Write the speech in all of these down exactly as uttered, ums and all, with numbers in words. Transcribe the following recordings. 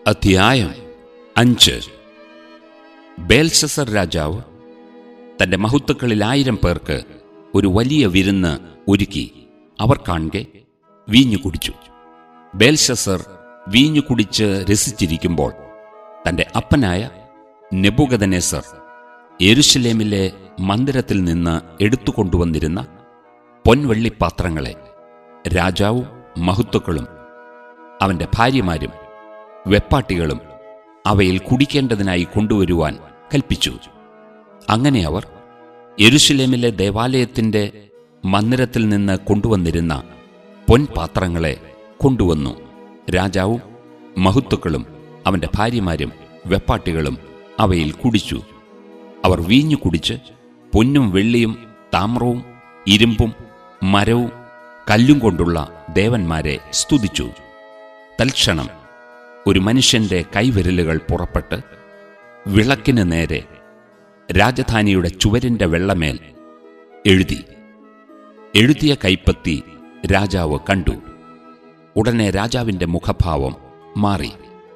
അധ്യായം അഞ്ച്. ബേൽശസ്സർ രാജാവ് തന്റെ മഹത്തുക്കളിൽ ആയിരം പേർക്ക് ഒരു വലിയ വിരുന്ന് ഒരുക്കി. അവർ കാൺകെ വീഞ്ഞു കുടിച്ചു. ബേൽശസ്സർ വീഞ്ഞു കുടിച്ച് രസിച്ചിരിക്കുമ്പോൾ തന്റെ അപ്പനായ നെബൂഖദ്നേസർ യെരൂശലേമിലെ മന്ദിരത്തിൽ നിന്ന് എടുത്തുകൊണ്ടുവന്നിരുന്ന പൊൻവെള്ളിപ്പാത്രങ്ങളെ രാജാവും മഹത്തുക്കളും അവന്റെ ഭാര്യമാരും വെപ്പാട്ടികളും അവയിൽ കുടിക്കേണ്ടതിനായി കൊണ്ടുവരുവാൻ കൽപ്പിച്ചു. അങ്ങനെ അവർ യെരൂശലേമിലെ ദേവാലയത്തിന്റെ മന്ദിരത്തിൽ നിന്ന് കൊണ്ടുവന്നിരുന്ന പൊൻപാത്രങ്ങളെ കൊണ്ടുവന്നു. രാജാവും മഹത്തുക്കളും അവന്റെ ഭാര്യമാരും വെപ്പാട്ടികളും അവയിൽ കുടിച്ചു. അവർ വീഞ്ഞു കുടിച്ച് പൊന്നും വെള്ളിയും താമ്രവും ഇരുമ്പും മരവും കല്ലും കൊണ്ടുള്ള ദേവന്മാരെ സ്തുതിച്ചു. തൽക്ഷണം ഒരു മനുഷ്യന്റെ കൈവിരലുകൾ പുറപ്പെട്ട് വിളക്കിന് നേരെ രാജധാനിയുടെ ചുവരിന്റെ വെള്ളമേൽ എഴുതി. എഴുതിയ കൈപ്പത്തി രാജാവ് കണ്ടു. ഉടനെ രാജാവിന്റെ മുഖഭാവം മാറി.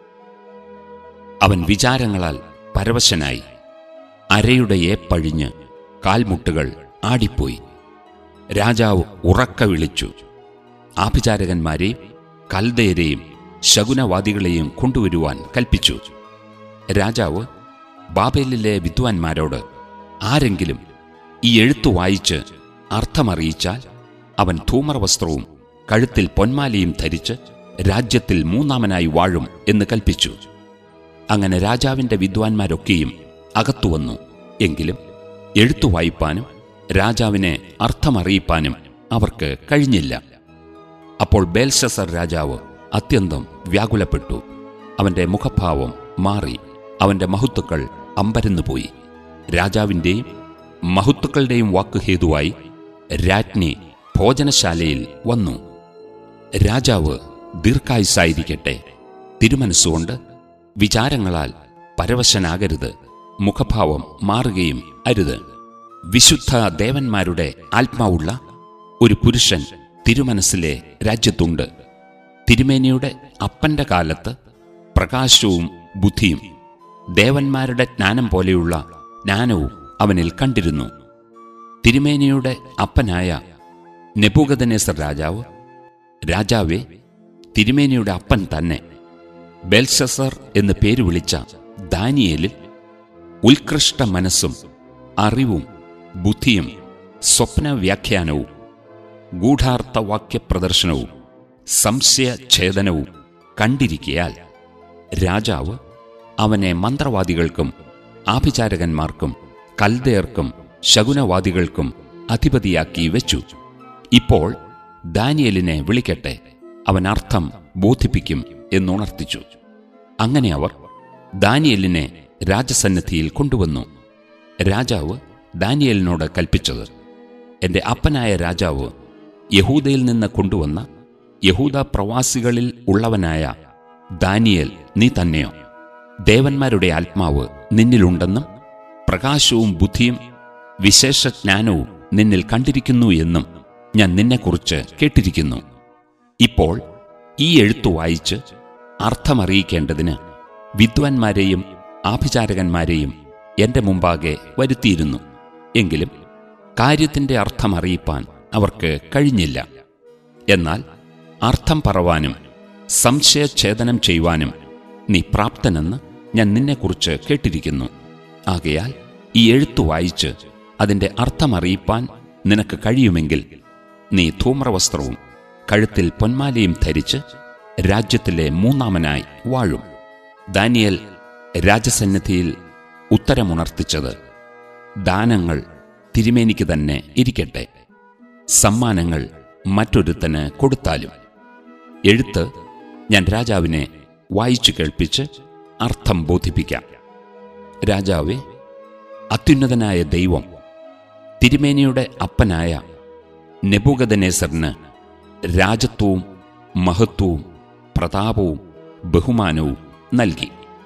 അവൻ വിചാരങ്ങളാൽ പരവശനായി അരയുടെ ഏപ്പഴിഞ്ഞ് കാൽമുട്ടുകൾ ആടിപ്പോയി. രാജാവ് ഉറക്ക വിളിച്ചു. ആഭിചാരകന്മാരെയും കൽദയരെയും ശകുനവാദികളെയും കൊണ്ടുവരുവാൻ കൽപ്പിച്ചു. രാജാവ് ബാബേലിലെ വിദ്വാൻമാരോട്, ആരെങ്കിലും ഈ എഴുത്തു വായിച്ച് അർത്ഥമറിയിച്ചാൽ അവൻ ധൂമ്രവസ്ത്രവും കഴുത്തിൽ പൊന്മാലയും ധരിച്ച് രാജ്യത്തിൽ മൂന്നാമനായി വാഴും എന്ന് കൽപ്പിച്ചു. അങ്ങനെ രാജാവിന്റെ വിദ്വാൻമാരൊക്കെയും അകത്തുവന്നു. എങ്കിലും എഴുത്തു വായിപ്പാനും രാജാവിനെ അർത്ഥമറിയിപ്പാനും അവർക്ക് കഴിഞ്ഞില്ല. അപ്പോൾ ബേൽശസ്സർ രാജാവ് അത്യന്തം വ്യാകുലപ്പെട്ടു. അവന്റെ മുഖഭാവം മാറി. അവന്റെ മഹത്തുക്കൾ അമ്പരന്നുപോയി. രാജാവിന്റെയും മഹത്തുക്കളുടെയും വാക്കുഹേതുവായി രാജ്ഞി ഭോജനശാലയിൽ വന്നു. രാജാവ് ദീർഘായുസ്സായിരിക്കട്ടെ. തിരുമനസ്സുകൊണ്ട് വിചാരങ്ങളാൽ പരവശനാകരുത്. മുഖഭാവം മാറുകയും അരുത്. വിശുദ്ധ ദേവന്മാരുടെ ആത്മാവുള്ള ഒരു പുരുഷൻ തിരുമനസ്സിലെ രാജ്യത്തുണ്ട്. തിരുമേനിയുടെ അപ്പന്റെ കാലത്ത് പ്രകാശവും ബുദ്ധിയും ദേവന്മാരുടെ ജ്ഞാനം പോലെയുള്ള ജ്ഞാനവും അവനിൽ കണ്ടിരുന്നു. തിരുമേനിയുടെ അപ്പനായ നെബൂഖദ്നേസർ രാജാവ്, രാജാവേ, തിരുമേനിയുടെ അപ്പൻ തന്നെ ബേൽശസ്സർ എന്ന് പേര് വിളിച്ച ദാനിയേലിൽ ഉത്കൃഷ്ട മനസ്സും അറിവും ബുദ്ധിയും സ്വപ്നവ്യാഖ്യാനവും ഗൂഢാർത്ഥവാക്യപ്രദർശനവും സംശയഛേദനവും കണ്ടിരിക്കയാൽ രാജാവ് അവനെ മന്ത്രവാദികൾക്കും ആഭിചാരകന്മാർക്കും കൽദയർക്കും ശകുനവാദികൾക്കും അധിപതിയാക്കി വെച്ചു. ഇപ്പോൾ ദാനിയേലിനെ വിളിക്കട്ടെ, അവൻ അർത്ഥം ബോധിപ്പിക്കും എന്നുണർത്തിച്ചു. അങ്ങനെ അവർ ദാനിയേലിനെ രാജസന്നിധിയിൽ കൊണ്ടുവന്നു. രാജാവ് ദാനിയേലിനോട് കൽപ്പിച്ചത്, എന്റെ അപ്പനായ രാജാവ് യഹൂദയിൽ നിന്ന് കൊണ്ടുവന്ന യഹൂദ പ്രവാസികളിൽ ഉള്ളവനായ ദാനിയേൽ നീ തന്നെയോ? ദേവന്മാരുടെ ആത്മാവ് നിന്നിലുണ്ടെന്നും പ്രകാശവും ബുദ്ധിയും വിശേഷജ്ഞാനവും നിന്നിൽ കണ്ടിരിക്കുന്നു എന്നും ഞാൻ നിന്നെക്കുറിച്ച് കേട്ടിരിക്കുന്നു. ഇപ്പോൾ ഈ എഴുത്തു വായിച്ച് അർത്ഥമറിയിക്കേണ്ടതിന് വിദ്വാൻമാരെയും ആഭിചാരകന്മാരെയും എന്റെ മുമ്പാകെ വരുത്തിയിരുന്നു. എങ്കിലും കാര്യത്തിന്റെ അർത്ഥം അറിയിപ്പാൻ അവർക്ക് കഴിഞ്ഞില്ല. എന്നാൽ അർത്ഥം പറവാനും സംശയഛേദനം ചെയ്യുവാനും നീ പ്രാപ്തനെന്ന് ഞാൻ നിന്നെക്കുറിച്ച് കേട്ടിരിക്കുന്നു. ആകയാൽ ഈ എഴുത്തു വായിച്ച് അതിന്റെ അർത്ഥമറിയിപ്പാൻ നിനക്ക് കഴിയുമെങ്കിൽ നീ ധൂമ്രവസ്ത്രവും കഴുത്തിൽ പൊന്മാലയും ധരിച്ച് രാജ്യത്തിലെ മൂന്നാമനായി വാഴും. ദാനിയേൽ രാജസന്നിധിയിൽ ഉത്തരമുണർത്തിച്ചത്, ദാനങ്ങൾ തിരുമേനിക്ക് തന്നെ ഇരിക്കട്ടെ, സമ്മാനങ്ങൾ മറ്റൊരുത്തന് കൊടുത്താലും. എഴുത്ത് ഞാൻ രാജാവിനെ വായിച്ചു കേൾപ്പിച്ച് അർത്ഥം ബോധിപ്പിക്കാം. രാജാവേ, അത്യുന്നതനായ ദൈവം തിരുമേനിയുടെ അപ്പനായ നെബൂഖദ്നേസറിന് രാജത്വവും മഹത്വവും പ്രതാപവും ബഹുമാനവും നൽകി.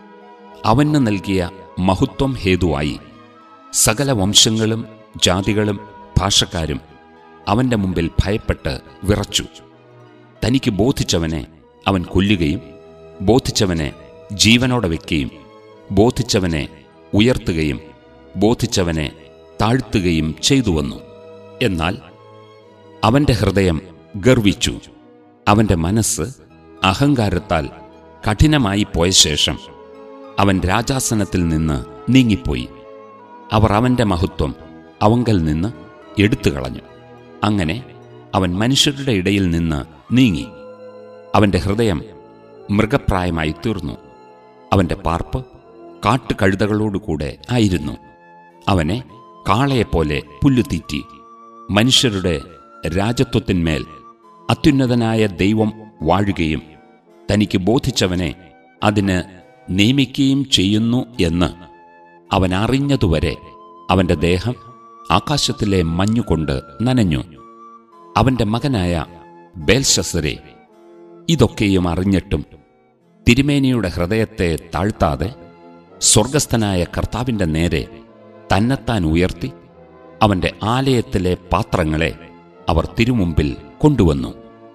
അവന് നൽകിയ മഹത്വം ഹേതുവായി സകല വംശങ്ങളും ജാതികളും ഭാഷക്കാരും അവന്റെ മുമ്പിൽ ഭയപ്പെട്ട് വിറച്ചു. തനിക്ക് ബോധിച്ചവനെ അവൻ കൊല്ലുകയും ബോധിച്ചവനെ ജീവനോടെ വയ്ക്കുകയും ബോധിച്ചവനെ ഉയർത്തുകയും ബോധിച്ചവനെ താഴ്ത്തുകയും ചെയ്തുവന്നു. എന്നാൽ അവന്റെ ഹൃദയം ഗർവിച്ചു, അവന്റെ മനസ്സ് അഹങ്കാരത്താൽ കഠിനമായി പോയ ശേഷം അവൻ രാജാസനത്തിൽ നിന്ന് നീങ്ങിപ്പോയി. അവർ അവന്റെ മഹത്വം അവങ്കൽ നിന്ന് എടുത്തുകളഞ്ഞു. അങ്ങനെ അവൻ മനുഷ്യരുടെ ഇടയിൽ നിന്ന് നീങ്ങി. അവന്റെ ഹൃദയം മൃഗപ്രായമായി തീർന്നു. അവന്റെ പാർപ്പ് കാട്ടുകഴുതകളോടുകൂടെ ആയിരുന്നു. അവനെ കാളയെപ്പോലെ പുല്ലുതീറ്റി. മനുഷ്യരുടെ രാജത്വത്തിന്മേൽ അത്യുന്നതനായ ദൈവം വാഴുകയും തനിക്ക് ബോധിച്ചവനെ അതിന് നിയമിക്കുകയും ചെയ്യുന്നു എന്ന് അവൻ അറിഞ്ഞതുവരെ അവന്റെ ദേഹം ആകാശത്തിലെ മഞ്ഞുകൊണ്ട് നനഞ്ഞു. അവന്റെ മകനായ ബേൽശസ്സരെ, ഇതൊക്കെയും അറിഞ്ഞിട്ടും തിരുമേനിയുടെ ഹൃദയത്തെ താഴ്ത്താതെ സ്വർഗസ്ഥനായ കർത്താവിന്റെ നേരെ തന്നെത്താൻ ഉയർത്തി അവന്റെ ആലയത്തിലെ പാത്രങ്ങളെ അവർ തിരുമുമ്പിൽ കൊണ്ടുവന്നു.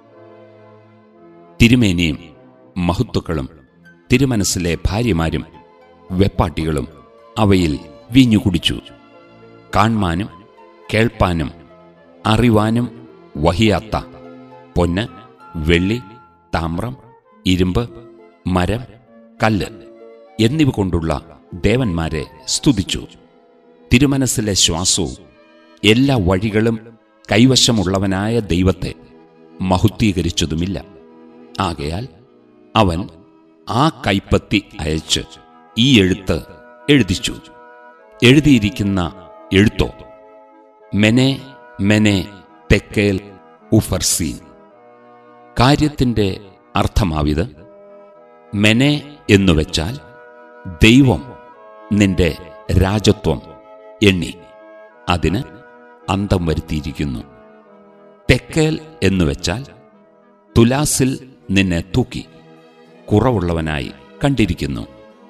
തിരുമേനിയും മഹത്തുക്കളും തിരുമനസ്സിലെ ഭാര്യമാരും വെപ്പാട്ടികളും അവയിൽ വീഞ്ഞുകുടിച്ചു. കാൺമാനും കേൾപ്പാനും അറിവാനും വഹിയാത്ത പൊന്ന്, വെള്ളി, താമ്രം, ഇരുമ്പ്, മരം, കല്ല് എന്നിവ കൊണ്ടുള്ള ദേവന്മാരെ സ്തുതിച്ചു. തിരുമനസ്സിലെ ശ്വാസവും എല്ലാ വഴികളും കൈവശമുള്ളവനായ ദൈവത്തെ മഹുദ്ധീകരിച്ചതുമില്ല. ആകയാൽ അവൻ ആ കൈപ്പത്തി അയച്ച് ഈ എഴുത്ത് എഴുതിച്ചു. എഴുതിയിരിക്കുന്ന എഴുത്തോ, മെനെ മെനെ തെക്കേൽ ഉഫർസീൻ. കാര്യത്തിന്റെ അർത്ഥമാവിത്: മെനെ എന്നുവെച്ചാൽ ദൈവം നിന്റെ രാജത്വം എണ്ണി അതിന് അന്തം വരുത്തിയിരിക്കുന്നു. തെക്കേൽ എന്നുവെച്ചാൽ തുലാസിൽ നിന്നെ തൂക്കി കുറവുള്ളവനായി കണ്ടിരിക്കുന്നു.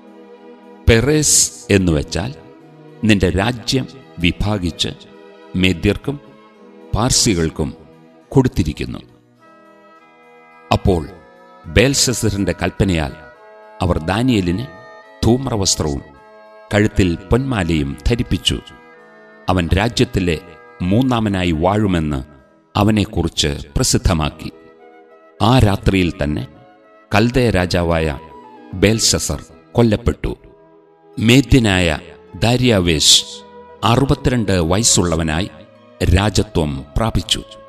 പെറേസ് എന്നുവെച്ചാൽ നിന്റെ രാജ്യം വിഭാഗിച്ച് മേദ്യർക്കും പാർസികൾക്കും കൊടുത്തിരിക്കുന്നു. അപ്പോൾ ബേൽശസ്സറിന്റെ കൽപ്പനയാൽ അവർ ദാനിയേലിന് ധൂമ്രവസ്ത്രവും കഴുത്തിൽ പൊന്മാലയും ധരിപ്പിച്ചു. അവൻ രാജ്യത്തിലെ മൂന്നാമനായി വാഴുമെന്ന് അവനെക്കുറിച്ച് പ്രസിദ്ധമാക്കി. ആ രാത്രിയിൽ തന്നെ കൽദയ രാജാവായ ബേൽശസ്സർ കൊല്ലപ്പെട്ടു. മേദ്യനായ ദാര്യാവേശ് അറുപത്തിരണ്ട് വയസ്സുള്ളവനായി രാജത്വം പ്രാപിച്ചു.